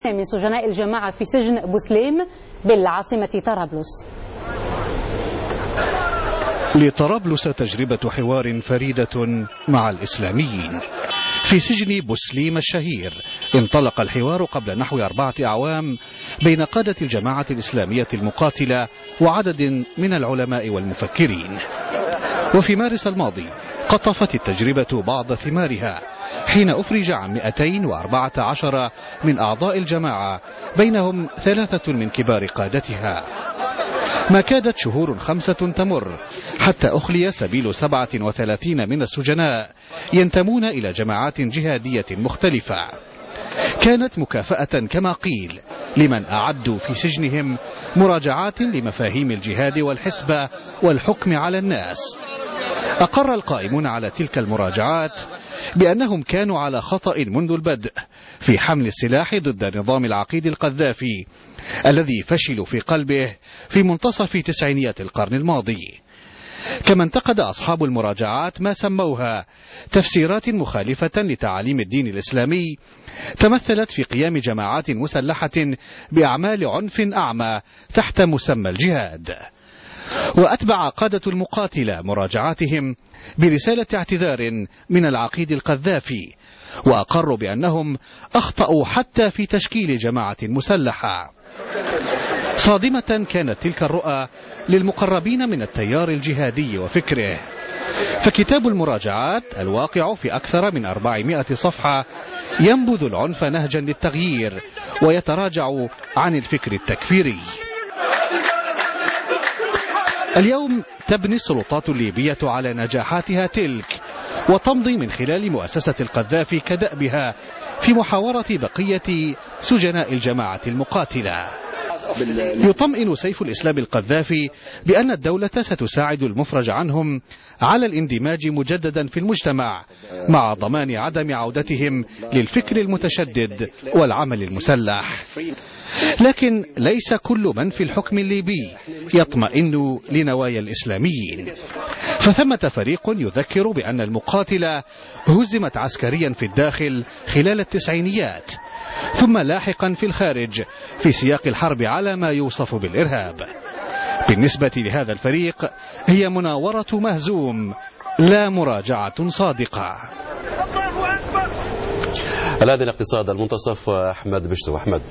من سجناء الجماعة في سجن بوسليم بالعاصمة طرابلس. لطرابلس تجربة حوار فريدة مع الإسلاميين. في سجن بوسليم الشهير انطلق الحوار قبل نحو 4 أعوام بين قادة الجماعة الإسلامية المقاتلة وعدد من العلماء والمفكرين. وفي مارس الماضي قطفت التجربة بعض ثمارها حين أفرج عن 214 من أعضاء الجماعة، بينهم 3 من كبار قادتها. ما كادت شهور 5 تمر حتى أخلي سبيل 37 من السجناء ينتمون إلى جماعات جهادية مختلفة. كانت مكافأة كما قيل لمن أعدوا في سجنهم مراجعات لمفاهيم الجهاد والحسبة والحكم على الناس. أقر القائمون على تلك المراجعات بأنهم كانوا على خطأ منذ البدء في حمل السلاح ضد نظام العقيد القذافي الذي فشلوا في قلبه في منتصف تسعينيات القرن الماضي. كما انتقد أصحاب المراجعات ما سموها تفسيرات مخالفة لتعاليم الدين الإسلامي تمثلت في قيام جماعات مسلحة بأعمال عنف أعمى تحت مسمى الجهاد. وأتبع قادة المقاتلة مراجعاتهم برسالة اعتذار من العقيد القذافي، وأقروا بأنهم أخطأوا حتى في تشكيل جماعة مسلحة. صادمة كانت تلك الرؤى للمقربين من التيار الجهادي وفكره، فكتاب المراجعات الواقع في أكثر من 400 صفحة ينبذ العنف نهجا للتغيير ويتراجع عن الفكر التكفيري. اليوم تبني السلطات الليبية على نجاحاتها تلك، وتمضي من خلال مؤسسة القذافي كدأبها في محاورة بقية سجناء الجماعة المقاتلة. يطمئن سيف الإسلام القذافي بأن الدولة ستساعد المفرج عنهم على الاندماج مجددا في المجتمع، مع ضمان عدم عودتهم للفكر المتشدد والعمل المسلح. لكن ليس كل من في الحكم الليبي يطمئن لنوايا الإسلاميين، فثمة فريق يذكر بأن المقاتلة هزمت عسكريا في الداخل خلال التسعينيات، ثم لاحقا في الخارج في سياق الحرب على ما يوصف بالإرهاب. بالنسبة لهذا الفريق هي مناورة مهزوم لا مراجعة صادقة. الآن الاقتصاد المنتصف أحمد بشتو. أحمد.